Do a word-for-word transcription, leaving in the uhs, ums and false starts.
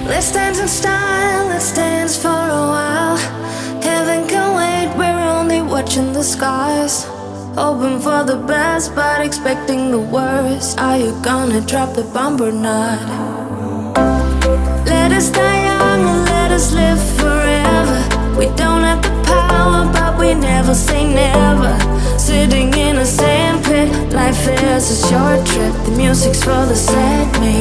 Let's dance in style, let's dance for a while. Heaven can wait, we're only watching the skies. Hoping for the best, but expecting the worst. Are you gonna drop the bomb or not? Let us die young and let us live forever. We don't have the power, but we never say never. Sitting in a sandpit, life is a short trip. The music's for the sad, maybe.